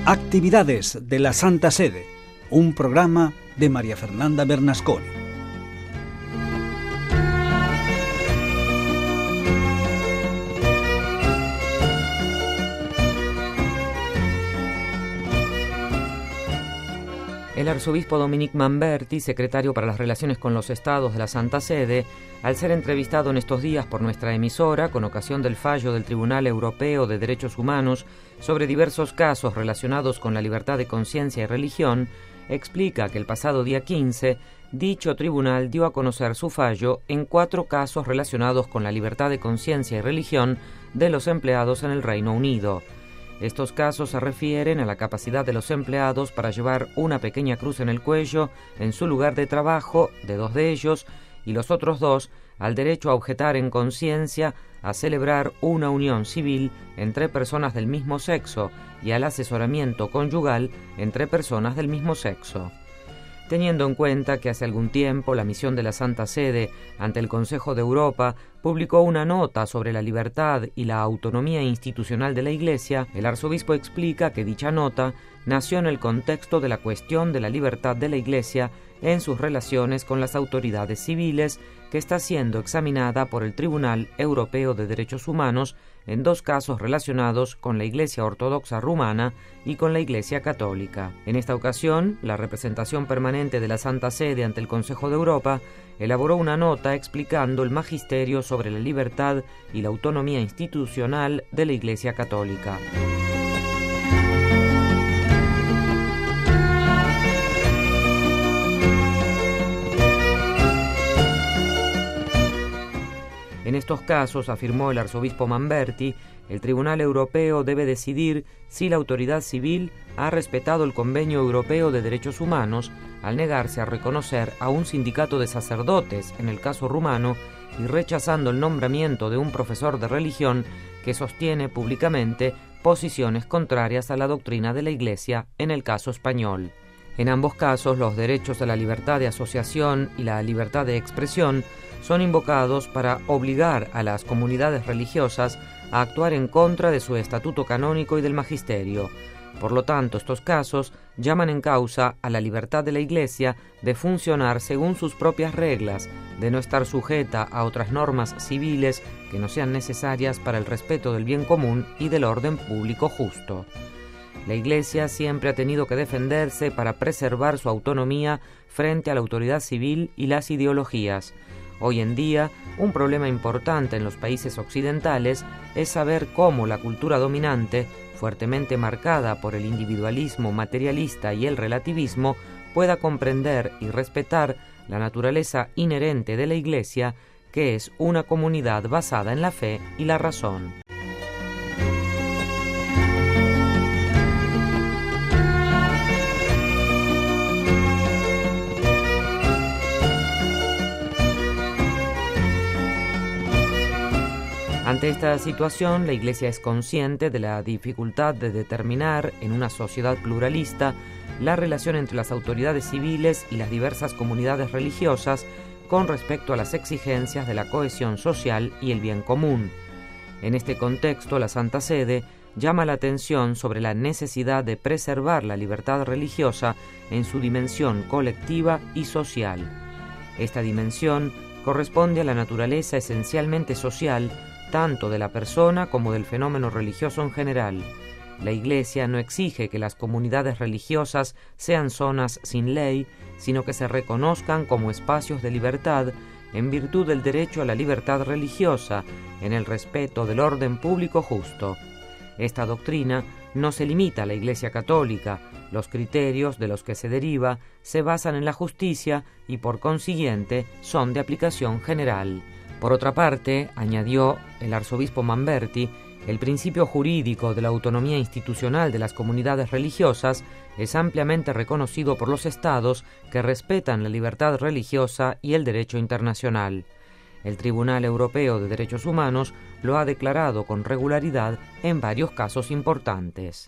Actividades de la Santa Sede, un programa de María Fernanda Bernasconi. El arzobispo Dominique Manberti, secretario para las Relaciones con los Estados de la Santa Sede, al ser entrevistado en estos días por nuestra emisora con ocasión del fallo del Tribunal Europeo de Derechos Humanos sobre diversos casos relacionados con la libertad de conciencia y religión, explica que el pasado día 15, dicho tribunal dio a conocer su fallo en 4 casos relacionados con la libertad de conciencia y religión de los empleados en el Reino Unido. Estos casos se refieren a la capacidad de los empleados para llevar una pequeña cruz en el cuello en su lugar de trabajo, de 2 de ellos, y los otros 2 al derecho a objetar en conciencia, a celebrar una unión civil entre personas del mismo sexo y al asesoramiento conyugal entre personas del mismo sexo. Teniendo en cuenta que hace algún tiempo la misión de la Santa Sede ante el Consejo de Europa publicó una nota sobre la libertad y la autonomía institucional de la Iglesia, el arzobispo explica que dicha nota nació en el contexto de la cuestión de la libertad de la Iglesia en sus relaciones con las autoridades civiles, que está siendo examinada por el Tribunal Europeo de Derechos Humanos en 2 casos relacionados con la Iglesia Ortodoxa Rumana y con la Iglesia Católica. En esta ocasión, la representación permanente de la Santa Sede ante el Consejo de Europa elaboró una nota explicando el magisterio sobre la libertad y la autonomía institucional de la Iglesia Católica. En estos casos, afirmó el arzobispo Manberti, el Tribunal Europeo debe decidir si la autoridad civil ha respetado el Convenio Europeo de Derechos Humanos al negarse a reconocer a un sindicato de sacerdotes, en el caso rumano, y rechazando el nombramiento de un profesor de religión que sostiene públicamente posiciones contrarias a la doctrina de la Iglesia, en el caso español. En ambos casos, los derechos a la libertad de asociación y la libertad de expresión son invocados para obligar a las comunidades religiosas a actuar en contra de su estatuto canónico y del magisterio. Por lo tanto, estos casos llaman en causa a la libertad de la Iglesia de funcionar según sus propias reglas, de no estar sujeta a otras normas civiles que no sean necesarias para el respeto del bien común y del orden público justo. La Iglesia siempre ha tenido que defenderse para preservar su autonomía frente a la autoridad civil y las ideologías. Hoy en día, un problema importante en los países occidentales es saber cómo la cultura dominante, fuertemente marcada por el individualismo materialista y el relativismo, pueda comprender y respetar la naturaleza inherente de la Iglesia, que es una comunidad basada en la fe y la razón. Ante esta situación, la Iglesia es consciente de la dificultad de determinar, en una sociedad pluralista, la relación entre las autoridades civiles y las diversas comunidades religiosas con respecto a las exigencias de la cohesión social y el bien común. En este contexto, la Santa Sede llama la atención sobre la necesidad de preservar la libertad religiosa en su dimensión colectiva y social. Esta dimensión corresponde a la naturaleza esencialmente social tanto de la persona como del fenómeno religioso en general. La Iglesia no exige que las comunidades religiosas sean zonas sin ley, sino que se reconozcan como espacios de libertad en virtud del derecho a la libertad religiosa, en el respeto del orden público justo. Esta doctrina no se limita a la Iglesia Católica. Los criterios de los que se deriva se basan en la justicia y, por consiguiente, son de aplicación general. Por otra parte, añadió el arzobispo Manberti, el principio jurídico de la autonomía institucional de las comunidades religiosas es ampliamente reconocido por los Estados que respetan la libertad religiosa y el derecho internacional. El Tribunal Europeo de Derechos Humanos lo ha declarado con regularidad en varios casos importantes.